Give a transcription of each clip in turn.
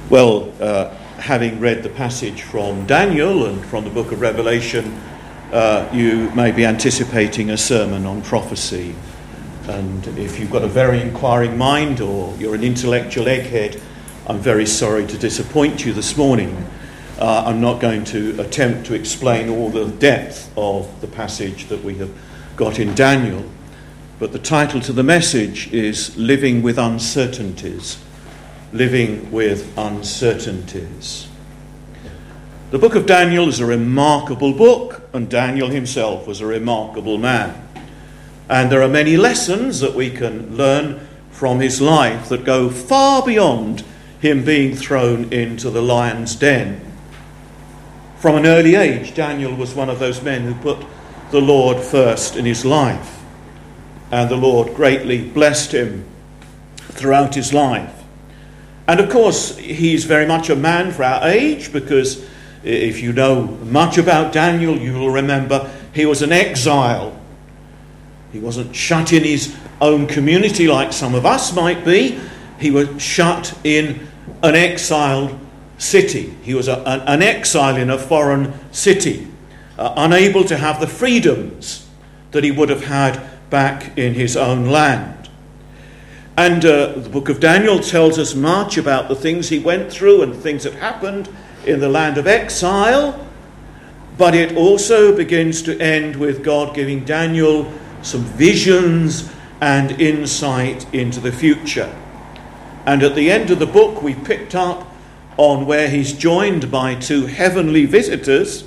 Well, having read the passage from Daniel and from the book of Revelation, you may be anticipating a sermon on prophecy. And if you've got a very inquiring mind or you're an intellectual egghead, I'm very sorry to disappoint you this morning. I'm not going to attempt to explain all the depth of the passage that we have got in Daniel. But the title to the message is Living with Uncertainties. Living with Uncertainties. The book of Daniel is a remarkable book, and Daniel himself was a remarkable man. And there are many lessons that we can learn from his life that go far beyond him being thrown into the lion's den. From an early age, Daniel was one of those men who put the Lord first in his life. And the Lord greatly blessed him throughout his life. And of course, he's very much a man for our age, because if you know much about Daniel, you will remember he was an exile. He wasn't shut in his own community like some of us might be. He was shut in an exiled city. He was an exile in a foreign city, unable to have the freedoms that he would have had back in his own land. And the book of Daniel tells us much about the things he went through and things that happened in the land of exile. But it also begins to end with God giving Daniel some visions and insight into the future. And at the end of the book, we picked up on where he's joined by two heavenly visitors,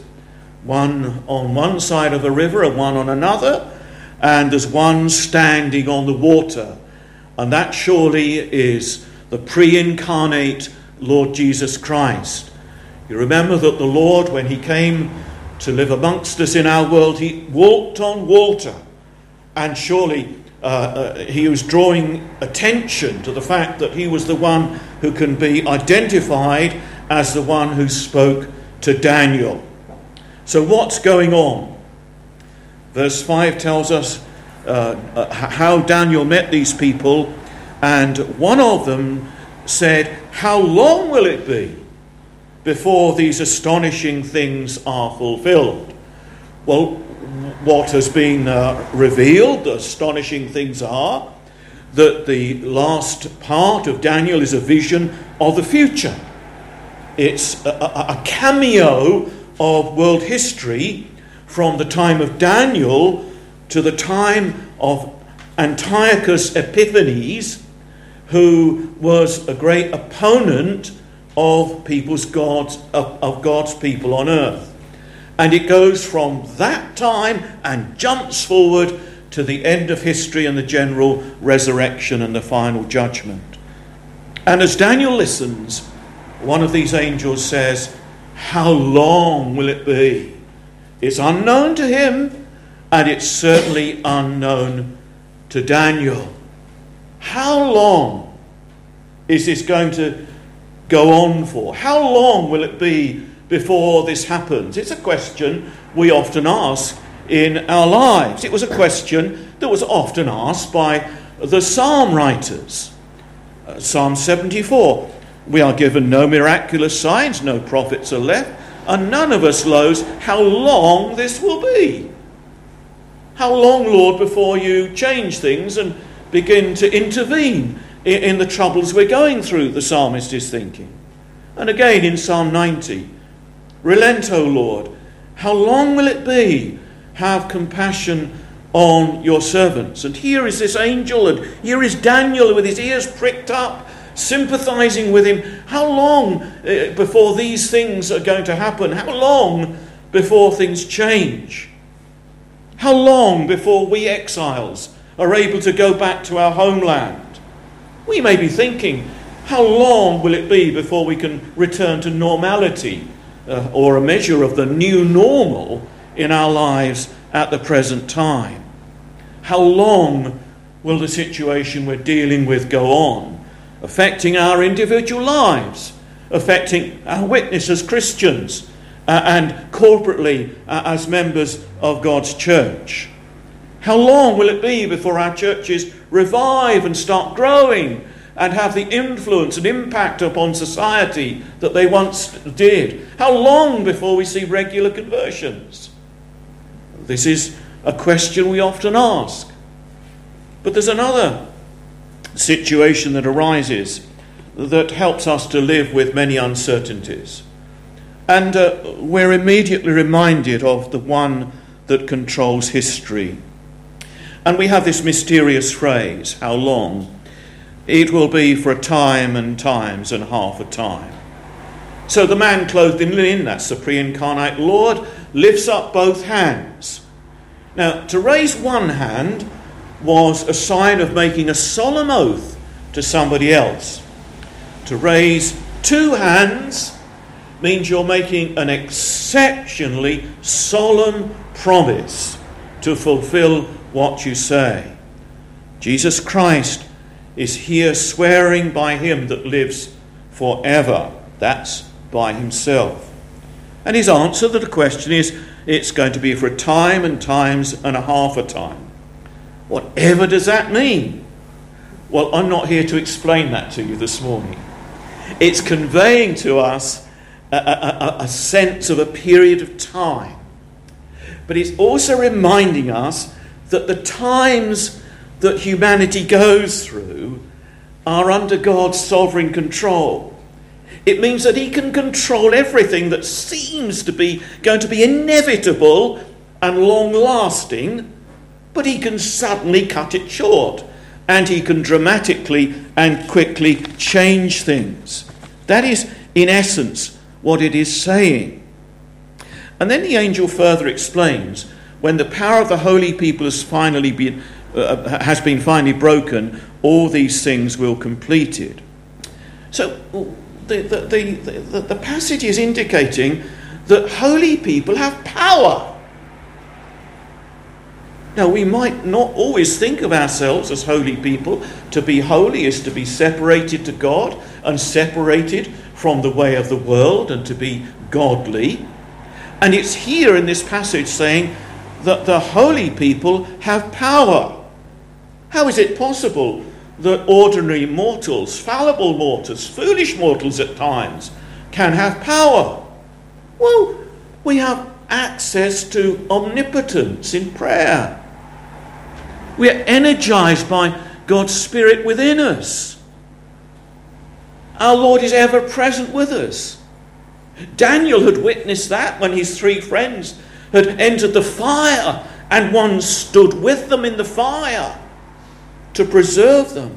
one on one side of the river and one on another, and there's one standing on the water. And that surely is the pre-incarnate Lord Jesus Christ. You remember that the Lord, when he came to live amongst us in our world, he walked on water. And surely he was drawing attention to the fact that he was the one who can be identified as the one who spoke to Daniel. So what's going on? Verse 5 tells us how Daniel met these people, and one of them said, "How long will it be before these astonishing things are fulfilled?" Well, what has been revealed, the astonishing things are that the last part of Daniel is a vision of the future. It's a cameo of world history from the time of Daniel to the time of Antiochus Epiphanes, who was a great opponent of God's people on earth. And it goes from that time and jumps forward to the end of history and the general resurrection and the final judgment. And as Daniel listens, one of these angels says, "How long will it be?" It's unknown to him, and it's certainly unknown to Daniel. How long is this going to go on for? How long will it be before this happens? It's a question we often ask in our lives. It was a question that was often asked by the psalm writers. Psalm 74, "We are given no miraculous signs, no prophets are left, and none of us knows how long this will be." How long, Lord, before you change things and begin to intervene in the troubles we're going through, the psalmist is thinking. And again in Psalm 90, "Relent, O Lord, how long will it be? Have compassion on your servants." And here is this angel, and here is Daniel with his ears pricked up, sympathizing with him. How long before these things are going to happen? How long before things change? How long before we exiles are able to go back to our homeland? We may be thinking, how long will it be before we can return to normality, or a measure of the new normal in our lives at the present time? How long will the situation we're dealing with go on, affecting our individual lives, affecting our witness as Christians, and corporately as members of God's church? How long will it be before our churches revive and start growing and have the influence and impact upon society that they once did? How long before we see regular conversions? This is a question we often ask. But there's another situation that arises that helps us to live with many uncertainties. And we're immediately reminded of the one that controls history. And we have this mysterious phrase, how long? It will be for a time and times and half a time. So the man clothed in linen, that's the pre-incarnate Lord, lifts up both hands. Now, to raise one hand was a sign of making a solemn oath to somebody else. To raise two hands means you're making an exceptionally solemn promise to fulfill what you say. Jesus Christ is here swearing by him that lives forever. That's by himself. And his answer to the question is, it's going to be for a time and times and a half a time. Whatever does that mean? Well, I'm not here to explain that to you this morning. It's conveying to us a sense of a period of time. But it's also reminding us that the times that humanity goes through are under God's sovereign control. It means that he can control everything that seems to be going to be inevitable and long-lasting, but he can suddenly cut it short, and he can dramatically and quickly change things. That is, in essence, what it is saying. And then the angel further explains, when the power of the holy people has been finally broken, all these things will be completed. So the passage is indicating that holy people have power. Now, we might not always think of ourselves as holy people. To be holy is to be separated to God and separated from the way of the world and to be godly. And it's here in this passage saying that the holy people have power. How is it possible that ordinary mortals, fallible mortals, foolish mortals at times, can have power? Well, we have access to omnipotence in prayer. We are energized by God's Spirit within us. Our Lord is ever present with us. Daniel had witnessed that when his three friends had entered the fire and one stood with them in the fire to preserve them.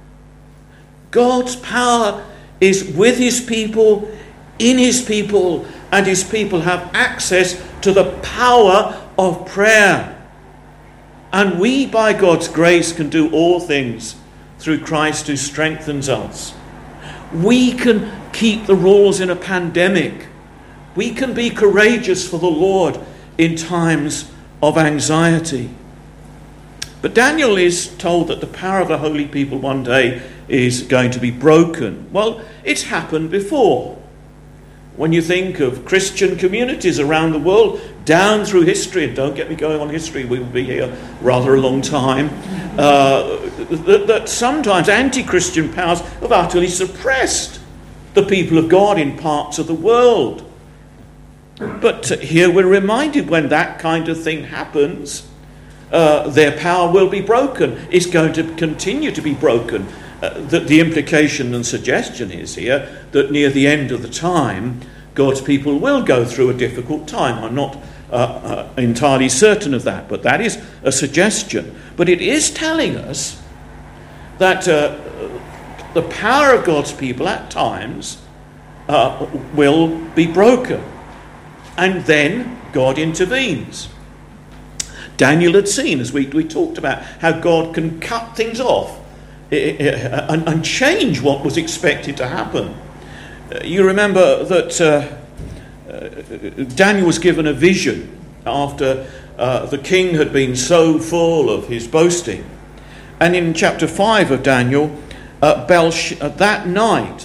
God's power is with his people, in his people, and his people have access to the power of prayer. And we, by God's grace, can do all things through Christ who strengthens us. We can keep the rules in a pandemic. We can be courageous for the Lord in times of anxiety. But Daniel is told that the power of the holy people one day is going to be broken. Well, it's happened before. When you think of Christian communities around the world, down through history, and don't get me going on history, we will be here rather a long time, that sometimes anti-Christian powers have utterly suppressed the people of God in parts of the world. But here we're reminded when that kind of thing happens, their power will be broken. It's going to continue to be broken. The implication and suggestion is here that near the end of the time, God's people will go through a difficult time. I'm not entirely certain of that, but that is a suggestion. But it is telling us that the power of God's people at times will be broken. And then God intervenes. Daniel had seen, as we talked about, how God can cut things off and change what was expected to happen. You remember that Daniel was given a vision after the king had been so full of his boasting. And in chapter 5 of Daniel, that night,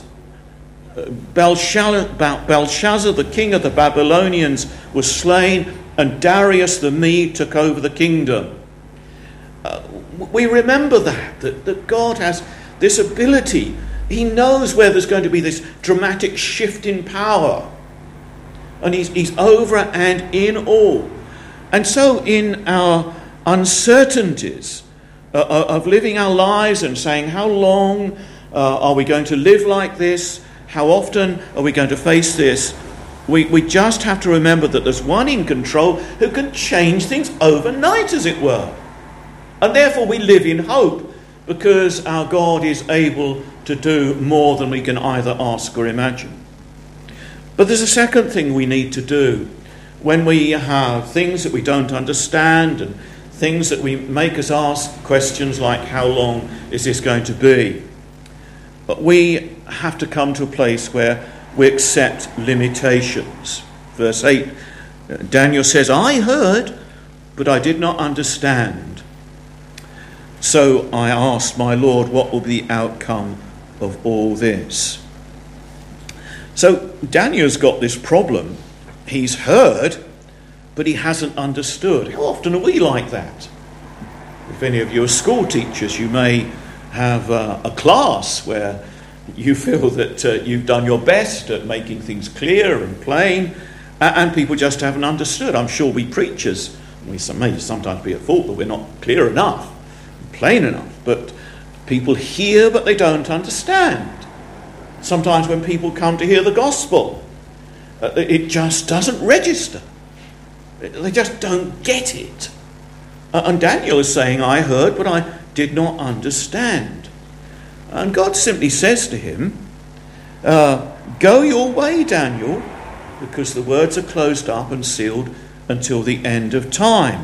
Belshazzar, the king of the Babylonians, was slain, and Darius the Mede took over the kingdom. We remember that God has this ability. He knows where there's going to be this dramatic shift in power. And he's over and in all. And so in our uncertainties of living our lives and saying, how long are we going to live like this? How often are we going to face this? We just have to remember that there's one in control who can change things overnight, as it were. And therefore we live in hope, because our God is able to do more than we can either ask or imagine. But there's a second thing we need to do when we have things that we don't understand and things that we make us ask questions like, how long is this going to be? But we have to come to a place where we accept limitations. Verse 8, Daniel says, I heard, but I did not understand. So I asked my Lord, what will be the outcome of all this? So Daniel's got this problem. He's heard, but he hasn't understood. How often are we like that? If any of you are school teachers, you may have a class where you feel that you've done your best at making things clear and plain, and people just haven't understood. I'm sure we preachers, we may sometimes be at fault that we're not clear enough, plain enough, but people hear but they don't understand. Sometimes when people come to hear the gospel, it just doesn't register. They just don't get it. And Daniel is saying, I heard, but I did not understand. And God simply says to him, go your way, Daniel, because the words are closed up and sealed until the end of time.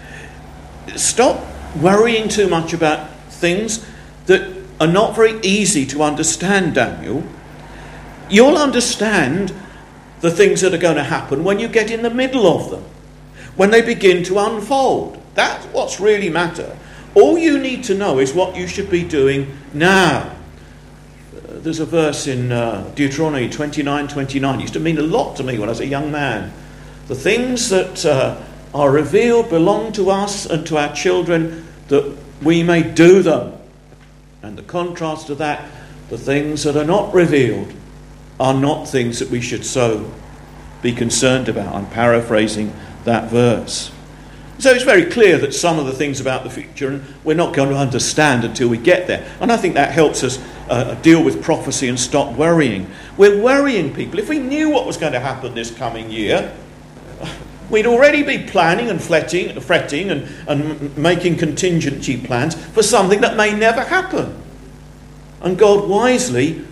Stop worrying too much about things that are not very easy to understand, Daniel. You'll understand the things that are going to happen when you get in the middle of them, when they begin to unfold. That's what's really matter. All you need to know is what you should be doing now. There's a verse in Deuteronomy 29:29. It used to mean a lot to me when I was a young man. The things that are revealed belong to us and to our children, that we may do them. And the contrast to that, the things that are not revealed are not things that we should so be concerned about. I'm paraphrasing that verse. So it's very clear that some of the things about the future we're not going to understand until we get there. And I think that helps us deal with prophecy and stop worrying. We're worrying people. If we knew what was going to happen this coming year, we'd already be planning and fretting and making contingency plans for something that may never happen. And God wisely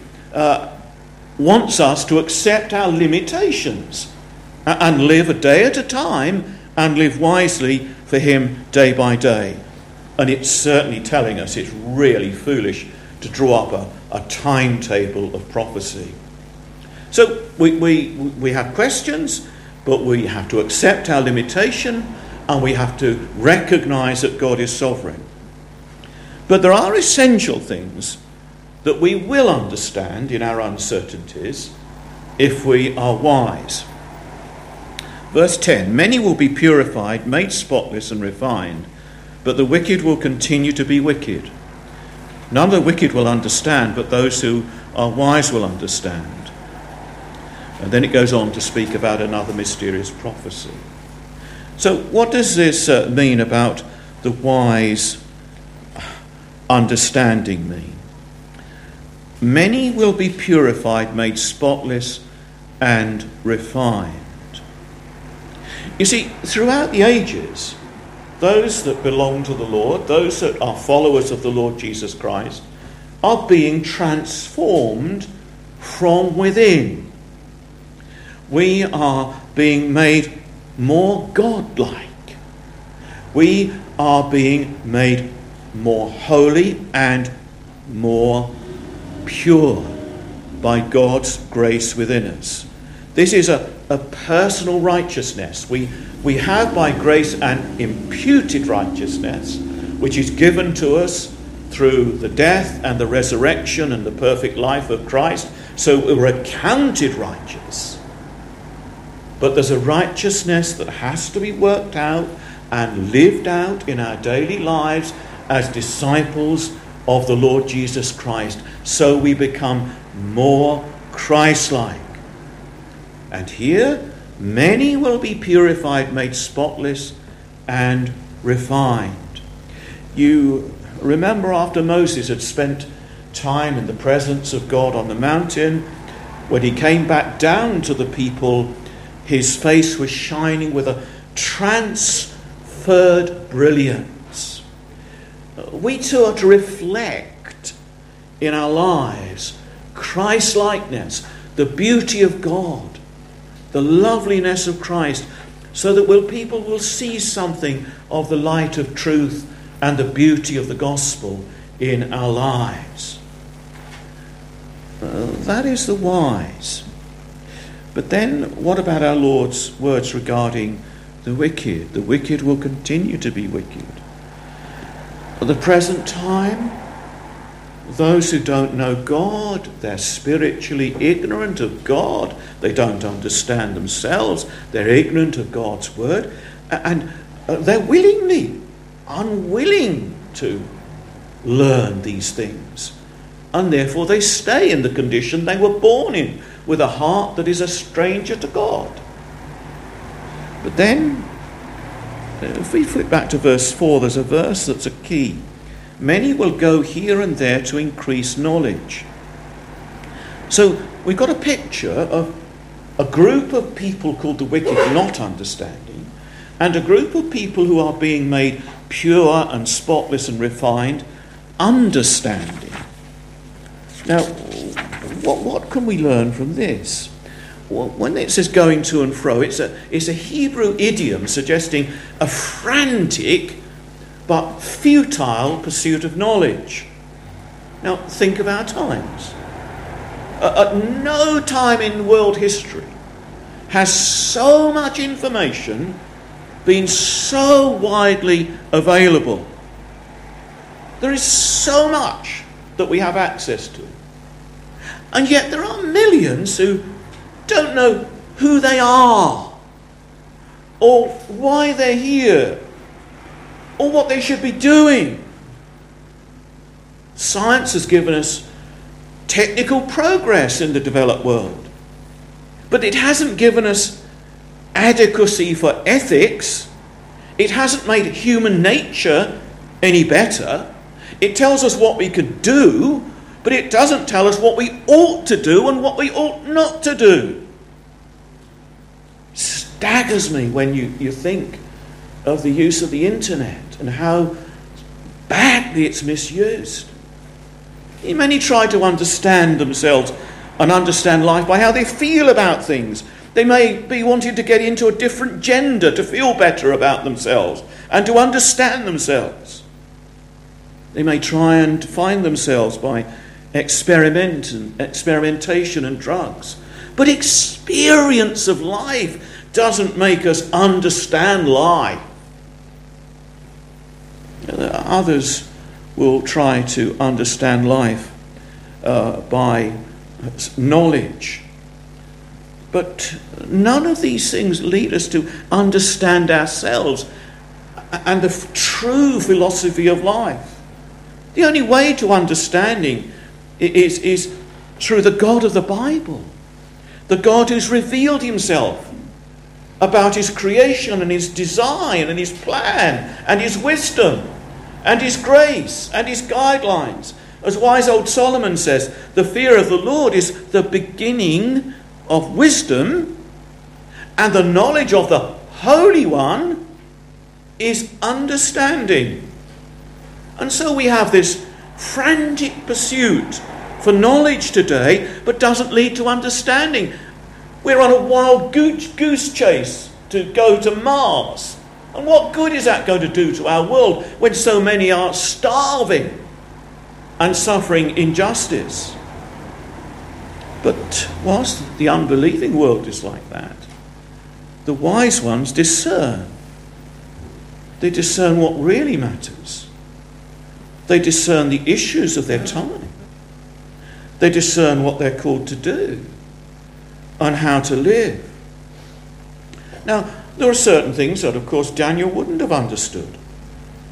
wants us to accept our limitations and live a day at a time and live wisely for him day by day. And it's certainly telling us it's really foolish to draw up a timetable of prophecy. So we have questions, but we have to accept our limitation and we have to recognise that God is sovereign. But there are essential things that we will understand in our uncertainties if we are wise. Verse 10, many will be purified, made spotless and refined, but the wicked will continue to be wicked. None of the wicked will understand, but those who are wise will understand. And then it goes on to speak about another mysterious prophecy. So what does this mean about the wise understanding mean? Many will be purified, made spotless and refined. You see, throughout the ages, those that belong to the Lord, those that are followers of the Lord Jesus Christ, are being transformed from within. We are being made more godlike. We are being made more holy and more pure by God's grace within us. This is a personal righteousness. We have by grace an imputed righteousness, which is given to us through the death and the resurrection and the perfect life of Christ. So we're accounted righteous. But there's a righteousness that has to be worked out and lived out in our daily lives as disciples of the Lord Jesus Christ, so we become more Christ-like. And here, many will be purified, made spotless and refined. You remember after Moses had spent time in the presence of God on the mountain, when he came back down to the people, his face was shining with a transferred brilliance. We too are to reflect in our lives Christ-likeness, the beauty of God, the loveliness of Christ, so that people will see something of the light of truth and the beauty of the gospel in our lives. That is the wise. But then what about our Lord's words regarding the wicked? The wicked will continue to be wicked. At the present time, those who don't know God, they're spiritually ignorant of God. They don't understand themselves. They're ignorant of God's word. And they're unwilling to learn these things. And therefore they stay in the condition they were born in, with a heart that is a stranger to God. But then, if we flip back to verse 4, there's a verse that's a key. Many will go here and there to increase knowledge. So we've got a picture of a group of people called the wicked not understanding, and a group of people who are being made pure and spotless and refined, understanding. Now, what can we learn from this? Well, when it says going to and fro, it's a Hebrew idiom suggesting a frantic but futile pursuit of knowledge. Now, think of our times. At no time in world history has so much information been so widely available. There is so much that we have access to. And yet there are millions who don't know who they are, or why they're here, or what they should be doing. Science has given us technical progress in the developed world, but it hasn't given us adequacy for ethics. It hasn't made human nature any better. It tells us what we could do, but it doesn't tell us what we ought to do and what we ought not to do. Staggers me when you think of the use of the internet and how badly it's misused. Many try to understand themselves and understand life by how they feel about things. They may be wanting to get into a different gender to feel better about themselves and to understand themselves. They may try and find themselves by experimentation and drugs. But experience of life doesn't make us understand life. Others will try to understand life by knowledge. But none of these things lead us to understand ourselves and the true philosophy of life. The only way to understanding is through the God of the Bible, the God who's revealed himself about his creation and his design and his plan and his wisdom and his grace and his guidelines. As wise old Solomon says, the fear of the Lord is the beginning of wisdom, and the knowledge of the Holy One is understanding. And so we have this frantic pursuit for knowledge today, but doesn't lead to understanding. We're on a wild goose chase to go to Mars. And what good is that going to do to our world when so many are starving and suffering injustice? But whilst the unbelieving world is like that, the wise ones discern. They discern what really matters. They discern the issues of their time. They discern what they're called to do and how to live. Now, there are certain things that, of course, Daniel wouldn't have understood.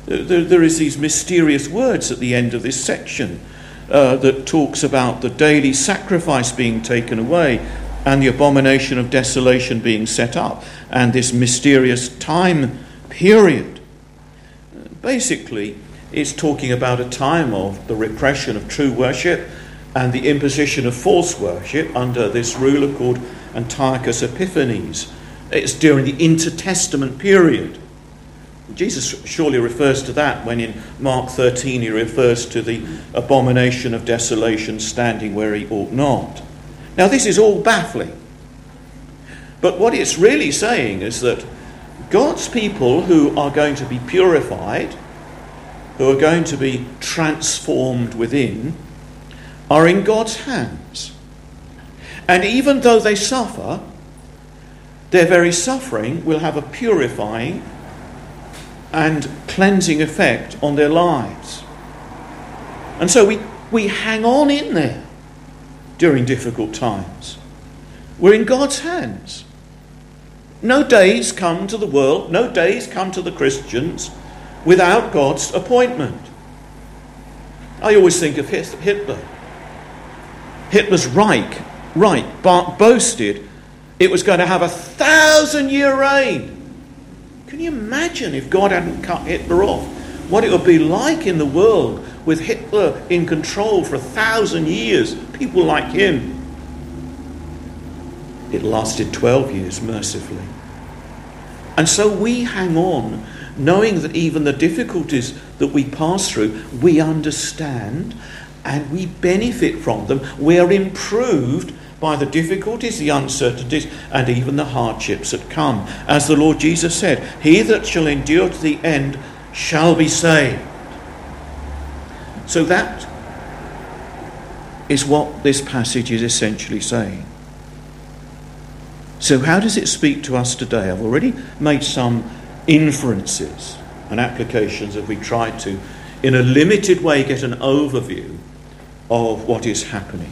There is these mysterious words at the end of this section that talks about the daily sacrifice being taken away and the abomination of desolation being set up, and this mysterious time period. Basically, it's talking about a time of the repression of true worship and the imposition of false worship under this ruler called Antiochus Epiphanes. It's during the intertestament period. Jesus surely refers to that when in Mark 13 he refers to the abomination of desolation standing where he ought not. Now this is all baffling. But what it's really saying is that God's people who are going to be purified, who are going to be transformed within, are in God's hands. And even though they suffer, their very suffering will have a purifying and cleansing effect on their lives. And so we hang on in there during difficult times. We're in God's hands. No days come to the world, no days come to the Christians without God's appointment. I always think of Hitler. Hitler's Reich boasted it was going to have a 1,000-year reign. Can you imagine if God hadn't cut Hitler off? What it would be like in the world with Hitler in control for 1,000 years. People like him. It lasted 12 years, mercifully. And so we hang on, knowing that even the difficulties that we pass through, we understand and we benefit from them. We are improved by the difficulties, the uncertainties, and even the hardships that come. As the Lord Jesus said, he that shall endure to the end shall be saved. So that is what this passage is essentially saying. So how does it speak to us today? I've already made some inferences and applications as we tried to, in a limited way, get an overview of what is happening.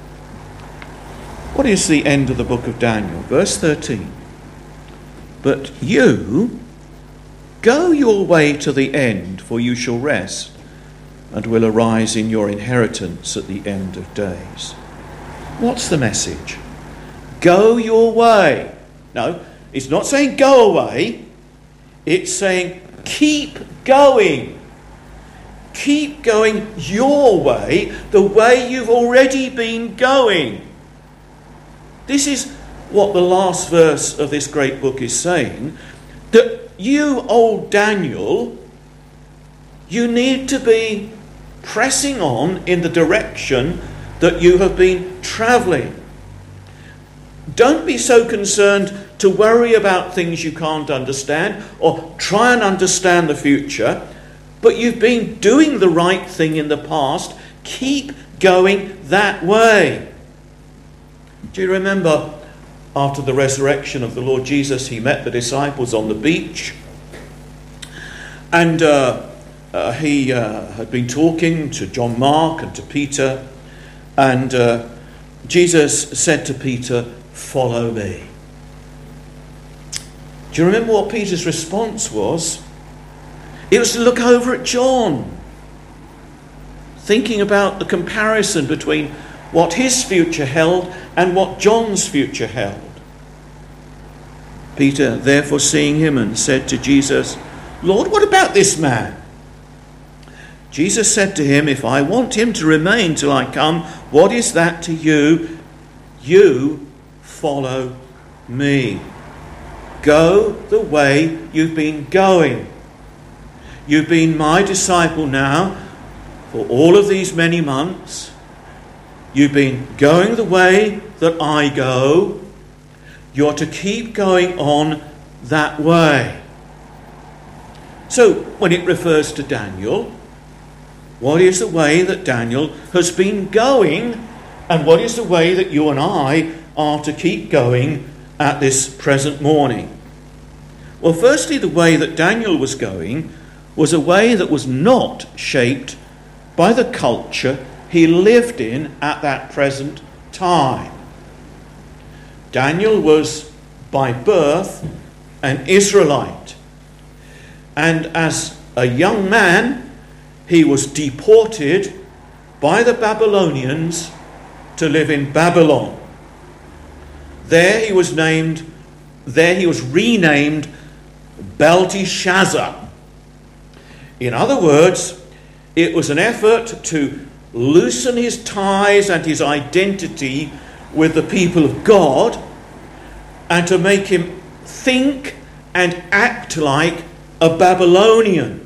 What is the end of the book of Daniel? Verse 13. But you, go your way to the end, for you shall rest, and will arise in your inheritance at the end of days. What's the message? Go your way. No, it's not saying go away. It's saying keep going. Keep going your way, the way you've already been going. This is what the last verse of this great book is saying, that you, old Daniel, you need to be pressing on in the direction that you have been travelling. Don't be so concerned to worry about things you can't understand or try and understand the future, but you've been doing the right thing in the past. Keep going that way. Do you remember after the resurrection of the Lord Jesus, he met the disciples on the beach, and he had been talking to John Mark and to Peter, and Jesus said to Peter, "Follow me." Do you remember what Peter's response was? It was to look over at John, thinking about the comparison between what his future held and what John's future held. Peter, therefore, seeing him, and said to Jesus, "Lord, what about this man?" Jesus said to him, "If I want him to remain till I come, what is that to you? You follow me. Go the way you've been going. You've been my disciple now for all of these many months. You've been going the way that I go. You're to keep going on that way." So when it refers to Daniel, what is the way that Daniel has been going, and what is the way that you and I are to keep going at this present morning? Well, firstly, the way that Daniel was going was a way that was not shaped by the culture he lived in at that present time. Daniel was by birth an Israelite, and as a young man, he was deported by the Babylonians to live in Babylon. There he was renamed Belteshazzar. In other words, it was an effort to loosen his ties and his identity with the people of God and to make him think and act like a Babylonian.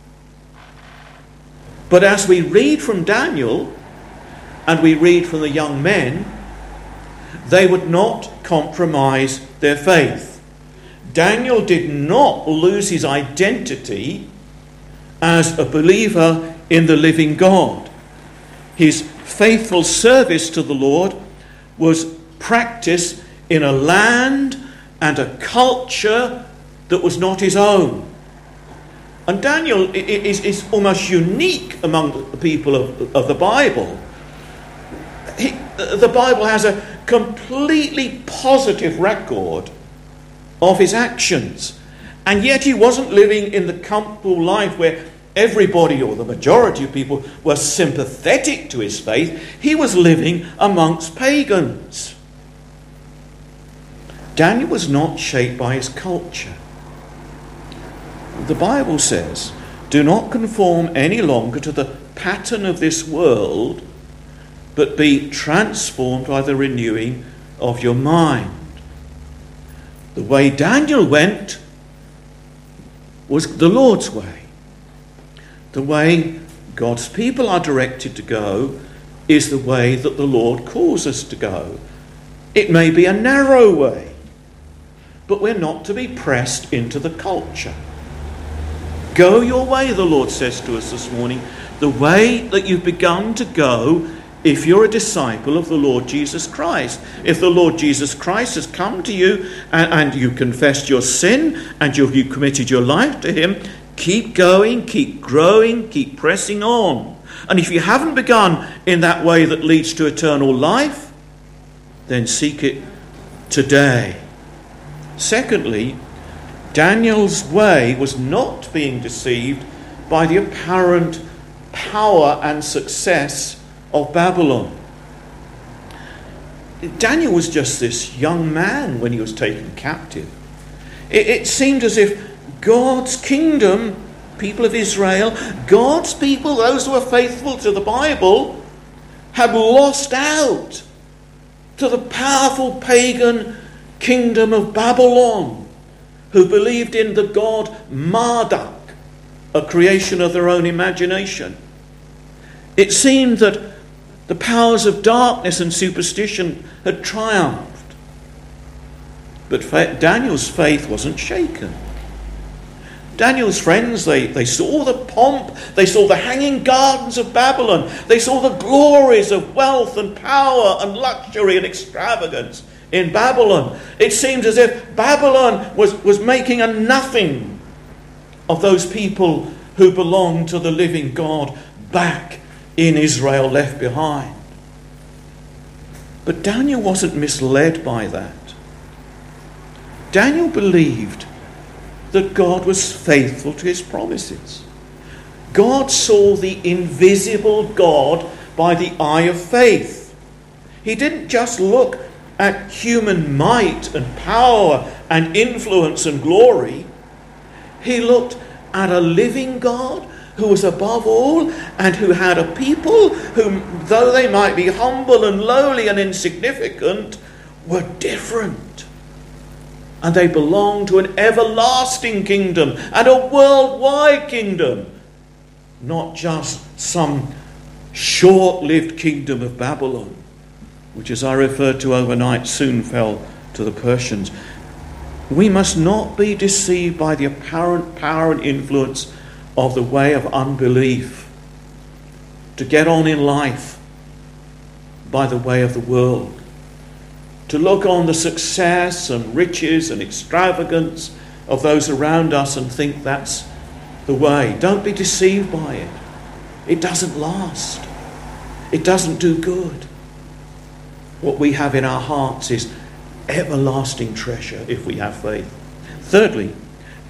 But as we read from Daniel and we read from the young men, they would not compromise their faith. Daniel did not lose his identity as a believer in the living God. His faithful service to the Lord was practiced in a land and a culture that was not his own. And Daniel is almost unique among the people of the Bible. The Bible has a completely positive record of his actions. And yet he wasn't living in the comfortable life where everybody or the majority of people were sympathetic to his faith. He was living amongst pagans. Daniel was not shaped by his culture. The Bible says, "Do not conform any longer to the pattern of this world, but be transformed by the renewing of your mind." The way Daniel went was the Lord's way. The way God's people are directed to go is the way that the Lord calls us to go. It may be a narrow way, but we're not to be pressed into the culture. Go your way, the Lord says to us this morning, the way that you've begun to go if you're a disciple of the Lord Jesus Christ. If the Lord Jesus Christ has come to you and you confessed your sin and you committed your life to him, keep going, keep growing, keep pressing on. And if you haven't begun in that way that leads to eternal life, then seek it today. Secondly, Daniel's way was not being deceived by the apparent power and success of Babylon. Daniel was just this young man when he was taken captive. It seemed as if God's kingdom, people of Israel, God's people, those who are faithful to the Bible, had lost out to the powerful pagan kingdom of Babylon, who believed in the god Marduk, a creation of their own imagination. It seemed that the powers of darkness and superstition had triumphed. But Daniel's faith wasn't shaken. Daniel's friends, they saw the pomp, they saw the hanging gardens of Babylon, they saw the glories of wealth and power and luxury and extravagance in Babylon. It seemed as if Babylon was making a nothing of those people who belonged to the living God back in Israel, left behind. But Daniel wasn't misled by that. Daniel believed that God was faithful to his promises. God saw the invisible God by the eye of faith. He didn't just look at human might and power and influence and glory. He looked at a living God who was above all and who had a people whom, though they might be humble and lowly and insignificant, were different. And they belonged to an everlasting kingdom and a worldwide kingdom, not just some short-lived kingdom of Babylon, which, as I referred to overnight, soon fell to the Persians. We must not be deceived by the apparent power and influence of the way of unbelief, to get on in life by the way of the world, to look on the success and riches and extravagance of those around us and think that's the way. Don't be deceived by it. It doesn't last. It doesn't do good. What we have in our hearts is everlasting treasure if we have faith. Thirdly,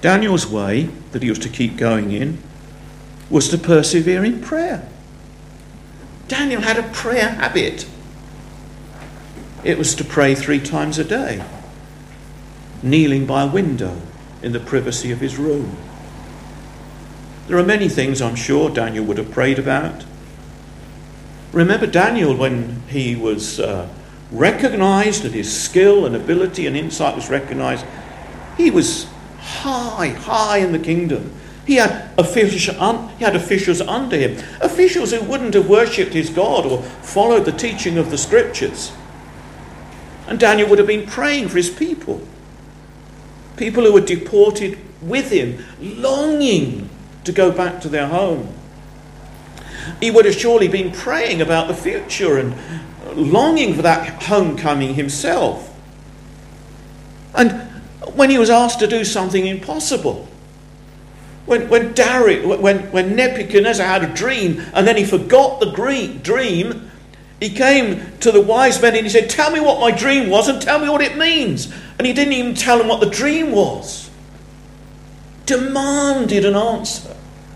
Daniel's way that he was to keep going in was to persevere in prayer. Daniel had a prayer habit. It was to pray 3 times a day, kneeling by a window in the privacy of his room. There are many things I'm sure Daniel would have prayed about. Remember Daniel when he was recognised, and his skill and ability and insight was recognised. He was high in the kingdom. He had officials under him, officials who wouldn't have worshipped his God or followed the teaching of the scriptures. And Daniel would have been praying for his people who were deported with him, longing to go back to their home. He would have surely been praying about the future and longing for that homecoming himself. And when he was asked to do something impossible, when Nebuchadnezzar had a dream and then he forgot the dream, he came to the wise men and he said, "Tell me what my dream was and tell me what it means." And he didn't even tell them what the dream was. Demanded an answer.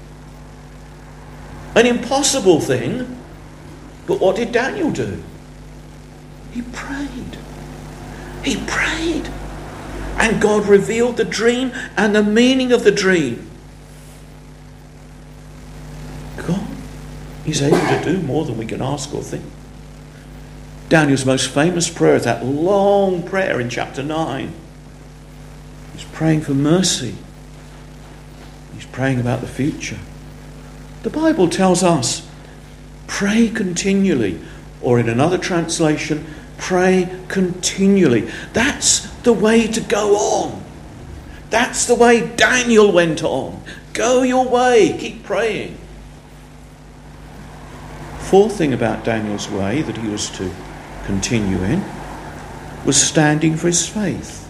An impossible thing. But what did Daniel do? He prayed. He prayed. And God revealed the dream and the meaning of the dream. God is able to do more than we can ask or think. Daniel's most famous prayer is that long prayer in chapter 9. He's praying for mercy. He's praying about the future. The Bible tells us, pray continually, or in another translation, pray continually. That's the way to go on. That's the way Daniel went on. Go your way, keep praying. Fourth thing about Daniel's way that he was to continue in was standing for his faith.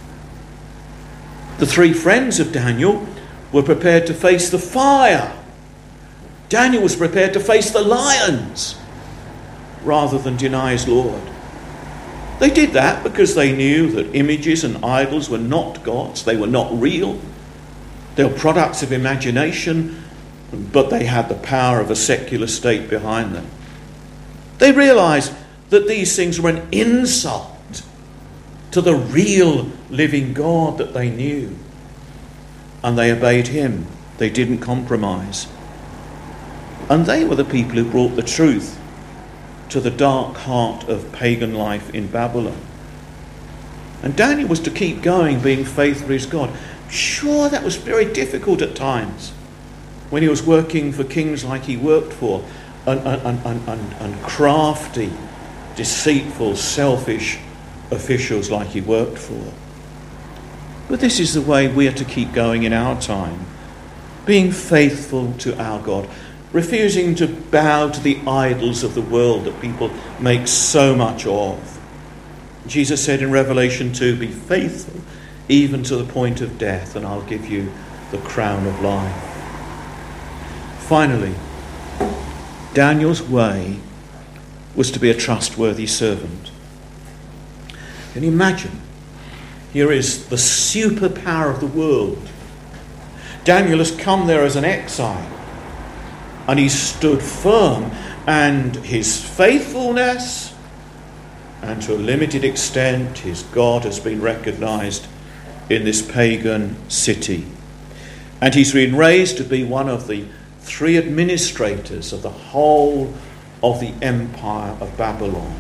The 3 friends of Daniel were prepared to face the fire. Daniel was prepared to face the lions rather than deny his Lord. They did that because they knew that images and idols were not gods. They were not real. They were products of imagination, but they had the power of a secular state behind them. They realised that these things were an insult to the real living God that they knew. And they obeyed him. They didn't compromise. And they were the people who brought the truth to the dark heart of pagan life in Babylon. And Daniel was to keep going, being faithful to his God. Sure, that was very difficult at times when he was working for kings like he worked for, and crafty, deceitful, selfish officials like he worked for. But this is the way we are to keep going in our time, being faithful to our God, refusing to bow to the idols of the world that people make so much of. Jesus said in Revelation 2, "Be faithful even to the point of death, and I'll give you the crown of life." Finally, Daniel's way was to be a trustworthy servant. Can you imagine? Here is the superpower of the world. Daniel has come there as an exile, and he stood firm, and his faithfulness, and to a limited extent his God, has been recognised in this pagan city. And he's been raised to be one of the 3 administrators of the whole of the empire of Babylon.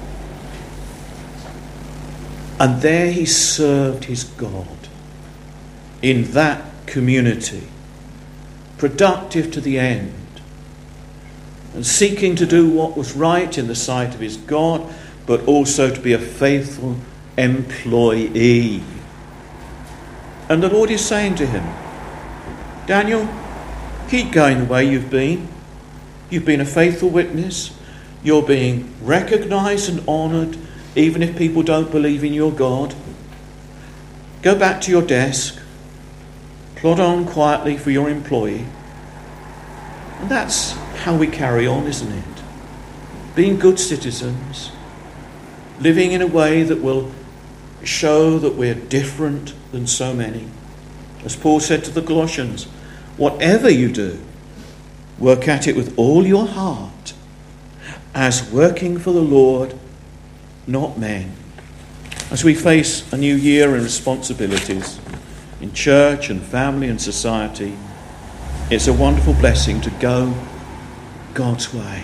And there he served his God in that community, productive to the end, and seeking to do what was right in the sight of his God, but also to be a faithful employee. And the Lord is saying to him, Daniel, keep going the way you've been. You've been a faithful witness. You're being recognised and honoured, even if people don't believe in your God. Go back to your desk. Plod on quietly for your employee. And that's how we carry on, isn't it? Being good citizens, living in a way that will show that we're different than so many, As Paul said to the Colossians, whatever you do, work at it with all your heart, as working for the Lord, not men. As we face a new year and responsibilities in church and family and society, it's a wonderful blessing to go God's way.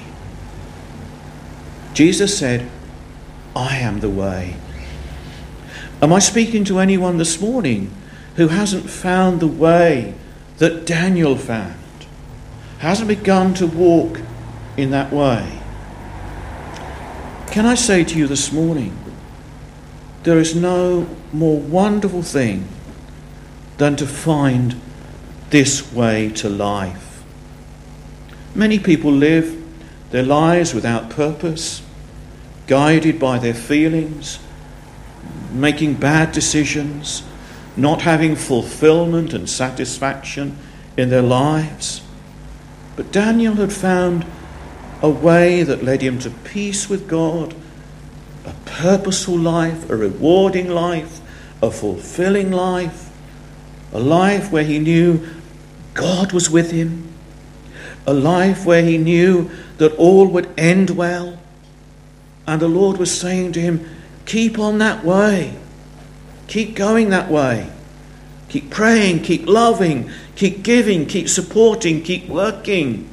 Jesus said, I am the way. Am I speaking to anyone this morning who hasn't found the way that Daniel found? Hasn't begun to walk in that way? Can I say to you this morning, there is no more wonderful thing than to find this way to life. Many people live their lives without purpose, guided by their feelings, making bad decisions, not having fulfillment and satisfaction in their lives. But Daniel had found a way that led him to peace with God, a purposeful life, a rewarding life, a fulfilling life, a life where he knew God was with him, a life where he knew that all would end well. And the Lord was saying to him, keep on that way. Keep going that way. Keep praying, keep loving, keep giving, keep supporting, keep working.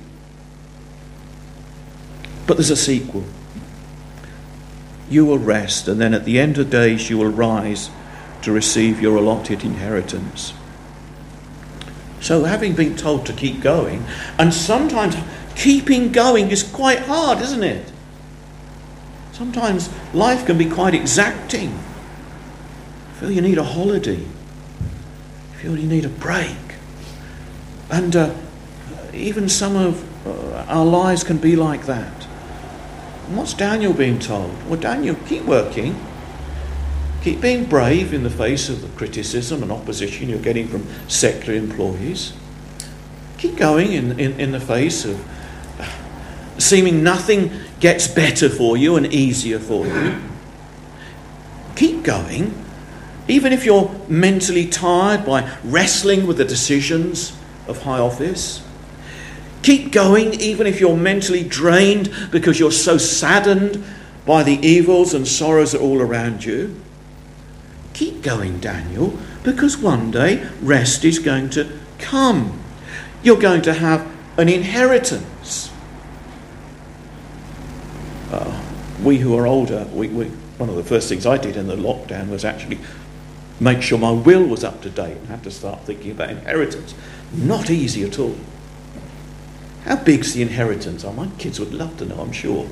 But there's a sequel. You will rest, and then at the end of days you will rise to receive your allotted inheritance. So having been told to keep going, and sometimes keeping going is quite hard, isn't it? Sometimes life can be quite exacting. You feel you need a holiday. You feel you need a break. And even some of our lives can be like that. And what's Daniel being told? Well, Daniel, keep working. Keep being brave in the face of the criticism and opposition you're getting from secular employees. Keep going in the face of seeming nothing gets better for you and easier for you. Keep going, even if you're mentally tired by wrestling with the decisions of high office. Keep going, even if you're mentally drained because you're so saddened by the evils and sorrows that are all around you. Keep going, Daniel, because one day rest is going to come. You're going to have an inheritance. We who are older, one of the first things I did in the lockdown was actually make sure my will was up to date and had to start thinking about inheritance. Not easy at all. How big's the inheritance? Oh, my kids would love to know, I'm sure.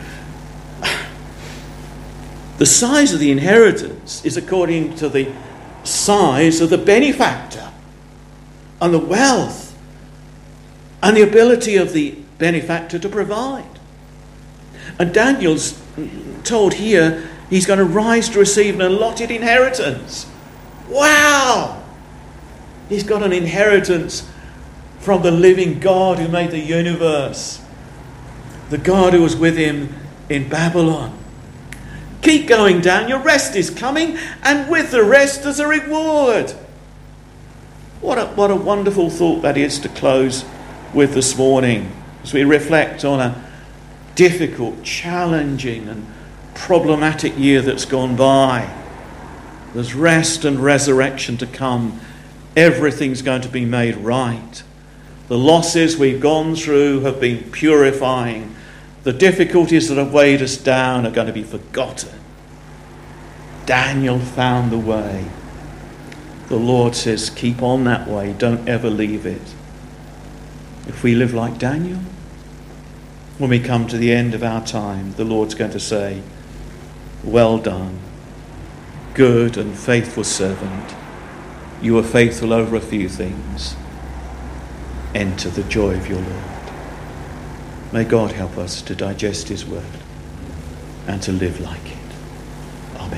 The size of the inheritance is according to the size of the benefactor and the wealth and the ability of the benefactor to provide. And Daniel's told here he's going to rise to receive an allotted inheritance. Wow! He's got an inheritance from the living God who made the universe, the God who was with him in Babylon. Keep going, Daniel. Rest is coming, and with the rest there's a reward. What a wonderful thought that is to close with this morning as we reflect on a difficult, challenging and problematic year that's gone by. There's rest and resurrection to come. Everything's going to be made right. The losses we've gone through have been purifying. The difficulties that have weighed us down are going to be forgotten. Daniel found the way. The Lord says, keep on that way. Don't ever leave it. If we live like Daniel, when we come to the end of our time, the Lord's going to say, well done, good and faithful servant. You were faithful over a few things. Enter the joy of your Lord. May God help us to digest his word and to live like it.